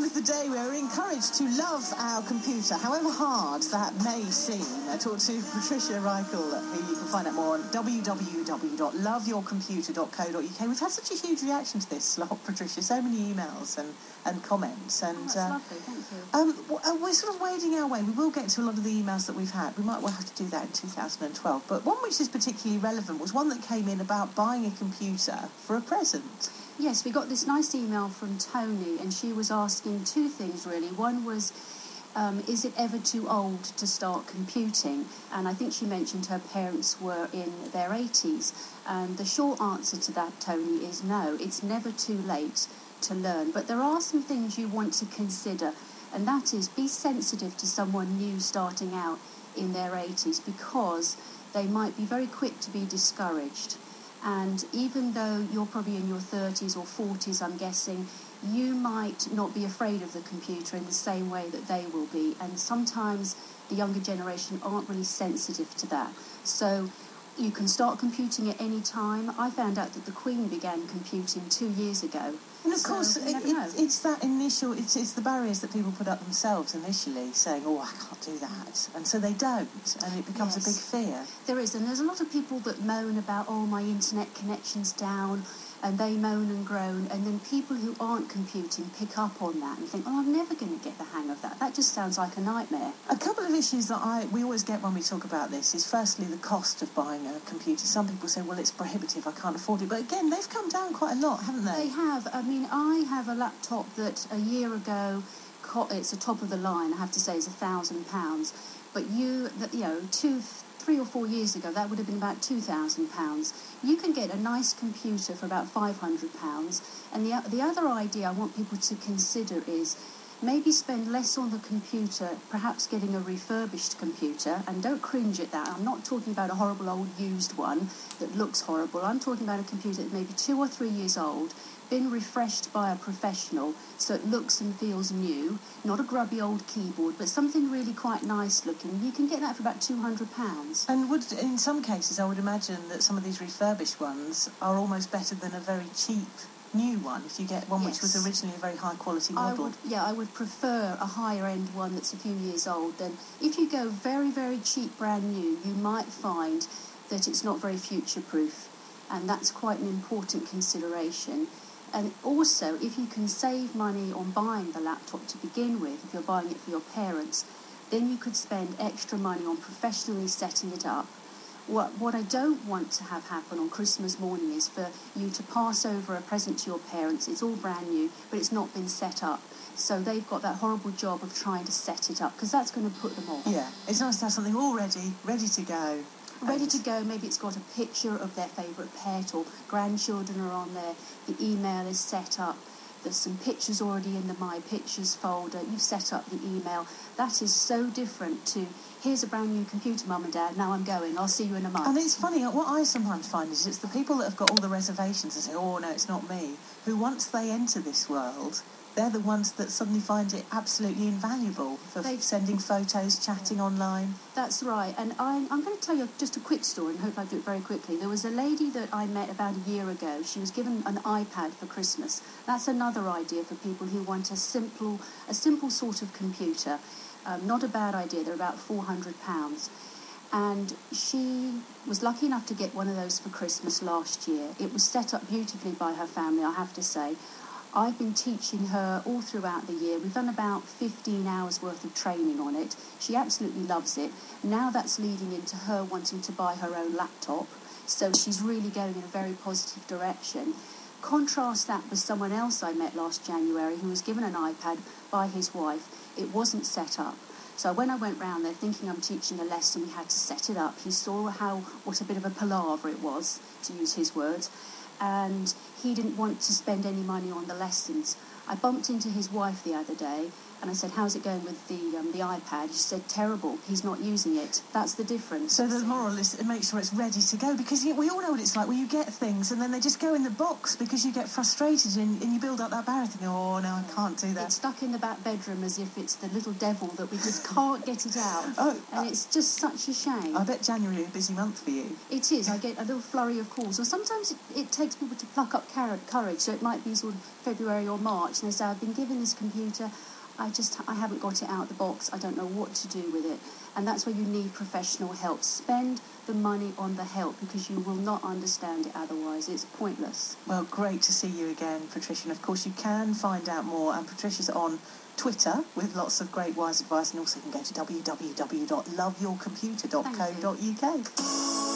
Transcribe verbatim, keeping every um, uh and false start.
end of the day, we're encouraged to love our computer, however hard that may seem. I talked to Patricia Reichel, who you can find out more on w w w dot love your computer dot co dot u k. We've had such a huge reaction to this slot, Patricia. So many emails and, and comments. And, oh, that's uh, lovely, thank you. Um, we're sort of wading our way. We will get to a lot of the emails that we've had. We might well have to do that in two thousand twelve. But one which is particularly relevant was one that came in about buying a computer for a present. Yes, we got this nice email from Tony, and she was asking two things, really. One was, um, is it ever too old to start computing? And I think she mentioned her parents were in their eighties. And the short answer to that, Tony, is no, it's never too late to learn. But there are some things you want to consider, and that is be sensitive to someone new starting out in their eighties, because they might be very quick to be discouraged. And even though you're probably in your thirties or forties, I'm guessing, you might not be afraid of the computer in the same way that they will be. And sometimes the younger generation aren't really sensitive to that. So you can start computing at any time. I found out that the Queen began computing two years ago. And of so course, it, it, it's that initial, it's, it's the barriers that people put up themselves initially, saying, oh, I can't do that. And so they don't, and it becomes yes. a big fear. There is, and there's a lot of people that moan about, oh, my internet connection's down, and they moan and groan, and then people who aren't computing pick up on that and think, oh, I'm never going to get the hang of that. That just sounds like a nightmare. A couple of issues that I we always get when we talk about this is, firstly, the cost of buying a computer. Some people say, well, it's prohibitive, I can't afford it. But again, they've come down quite a lot, haven't they? They have. I mean, I have a laptop that a year ago, it's a top of the line, I have to say, is a thousand pounds. But you, you know, two... Three or four years ago, that would have been about two thousand pounds. You can get a nice computer for about five hundred pounds. And the, the other idea I want people to consider is maybe spend less on the computer, perhaps getting a refurbished computer. And don't cringe at that. I'm not talking about a horrible old used one that looks horrible. I'm talking about a computer that's maybe two or three years old, been refreshed by a professional, so it looks and feels new, not a grubby old keyboard, but something really quite nice looking. You can get that for about two hundred pounds. And would, in some cases, I would imagine that some of these refurbished ones are almost better than a very cheap new one, if you get one yes. which was originally a very high quality model. I would, yeah, I would prefer a higher end one that's a few years old. Then if you go very, very cheap brand new, you might find that it's not very future proof, and that's quite an important consideration. And also, if you can save money on buying the laptop to begin with, if you're buying it for your parents, then you could spend extra money on professionally setting it up. What, what I don't want to have happen on Christmas morning is for you to pass over a present to your parents. It's all brand new, but it's not been set up. So they've got that horrible job of trying to set it up, because that's going to put them off. Yeah, it's nice to have something all ready, ready to go. Ready to go. Maybe it's got a picture of their favourite pet, or grandchildren are on there. The email is set up. There's some pictures already in the My Pictures folder. You've set up the email. That is so different to, here's a brand new computer, Mum and Dad, now I'm going, I'll see you in a month. And it's funny, what I sometimes find is it's the people that have got all the reservations and say, oh, no, it's not me, who once they enter this world, they're the ones that suddenly find it absolutely invaluable for they, sending photos, chatting online. That's right. And I'm, I'm going to tell you just a quick story, and hope I do it very quickly. There was a lady that I met about a year ago. She was given an iPad for Christmas. That's another idea for people who want a simple, a simple sort of computer. Um, not a bad idea. They're about four hundred pounds. And she was lucky enough to get one of those for Christmas last year. It was set up beautifully by her family, I have to say. I've been teaching her all throughout the year. We've done about fifteen hours worth of training on it. She absolutely loves it. Now that's leading into her wanting to buy her own laptop. So she's really going in a very positive direction. Contrast that with someone else I met last January who was given an iPad by his wife. It wasn't set up. So when I went round there thinking I'm teaching a lesson, we had to set it up. He saw how what a bit of a palaver it was, to use his words. And he didn't want to spend any money on the lessons. I bumped into his wife the other day, And I said, how's it going with the um, the iPad? She said, terrible, he's not using it. That's the difference. So the moral is to make sure it's ready to go, because you, we all know what it's like when you get things and then they just go in the box because you get frustrated and, and you build up that barrier thinking, oh, no, I can't do that. It's stuck in the back bedroom as if it's the little devil that we just can't get it out. Oh, and it's just such a shame. I bet January is a busy month for you. It is. I get a little flurry of calls. Or sometimes it, it takes people to pluck up courage. So it might be sort of February or March, and they say, I've been given this computer, I just I haven't got it out of the box, I don't know what to do with it. And that's where you need professional help. Spend the money on the help, because you will not understand it otherwise. It's pointless. Well, great to see you again, Patricia. And of course, you can find out more. And Patricia's on Twitter with lots of great wise advice. And also you can go to w w w dot love your computer dot co dot u k.